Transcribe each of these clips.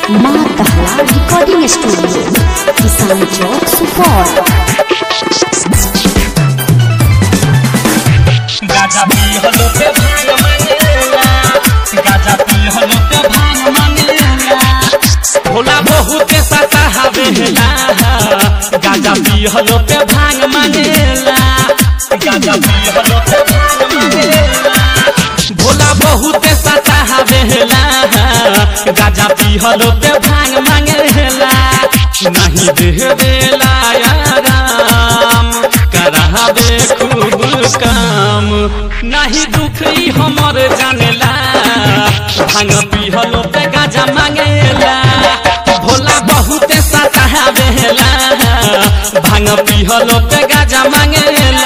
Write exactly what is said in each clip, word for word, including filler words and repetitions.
माँ कहला recording studio किसान चौक सुपौल। गाजा पी हलो पे भांग मांगेला, गाजा पी हलो पे भांग मांगेला, भोला बहुत सता हवेला। गाजा पी हलो पे भांग मांगेला, गाजा पी हलो पे भांग मांगेला, भोला बहुत सता हवेला। गाजा पी हलो पे भांग मांगेला, नहीं देवेला आराम करावे खूब काम, नहीं दुख ई हमर जानेला। भांग पी हलो पे गाजा मांगेला, भोला बहुत सतावेला। भांग पी हलो पे गाजा मांगेला।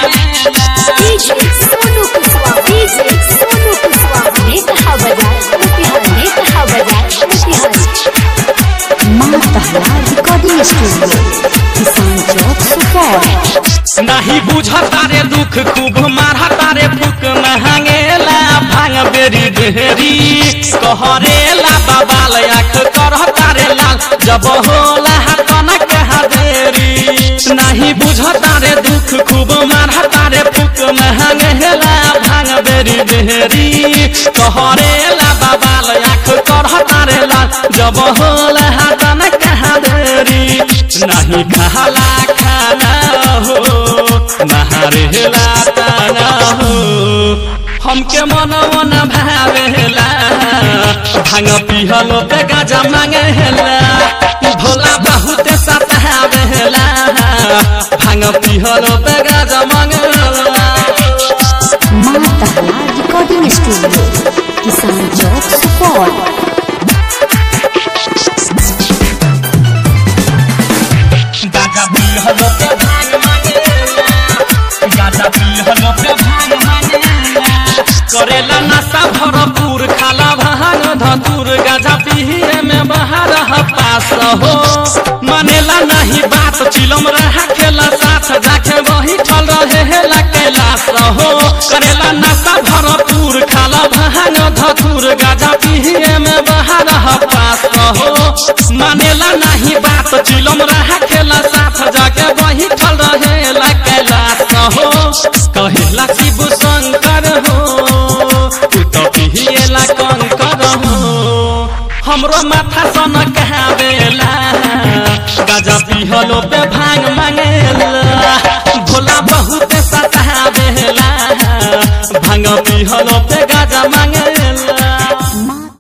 सोनू कुशवाहा, डीजे सोनू कुशवाहा ने कहा बजाए मोतिहारी, ने कहा बजाए मोतिहारी। माँ कहला रिकॉर्डिंग स्टूडियो किसान चौक सुपौल। नहीं बुझता रे दुख खूब मारता रे फूक महंगेला। भांग बेरी बेरी कहरेला बबाल आँख करता रे लाल, जब होला कनक देरी। नहीं बुझता रे दुख खूब मारता रे फूक महंगेला। भांग बेरी बेरी कहरेला बबाल आँख करता रे लाल, जब होला कनक देरी। नहीं कहला खाना हो नहारेला ताना हो, हमके मन मन भावेला। भांग पी हलो पे गाजा मांगेला, भोला बहुत सतावेला। भांग पी हलो पे गाजा मांगेला। माँ कहला रिकॉर्डिंग स्टूडियो किसान चौक सुपौल। गाजा पी हलो पे भांग मांगेला, गाजा पी हलो पे भांग मांगेला, करेला नशा भरपूर खाला भांग धतूर। गाजा पीए में बाहर पास हो, मानेला नहीं बात चिलम रहा खेला साथ, जाके वही ठल रहे कैलाश हो। करेला नशा भरपूर खाला भांग धतूर। गाजा पीए में बाहर पास हो, मानेला नहीं बात चिलम रहा खेला साथ, जाके वही ठल रहे कैलाश हो। कहेला शिव शंकर हो, तू तो पिहिएला कंकर हो, हमरो माथा सन कहावेला। गाजा पी हलो पे भांग मांगेला, भोला बहुत सतावेला। भांग पी हलो पे गाजा मांगेला।